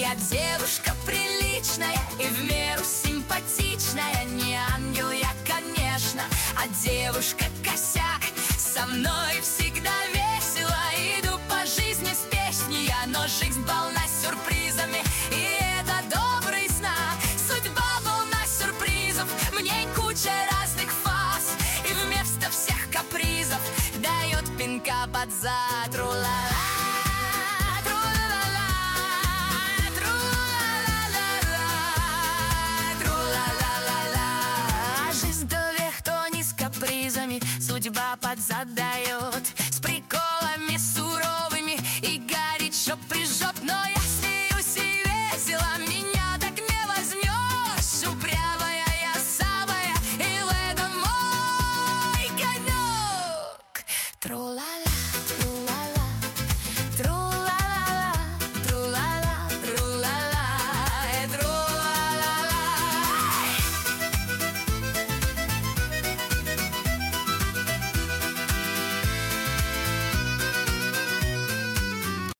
Я девушка приличная и в меру симпатичная. Не ангел я, конечно, а девушка-косяк. Со мной всегда весело, иду по жизни с песней я. Но жизнь полна сюрпризами,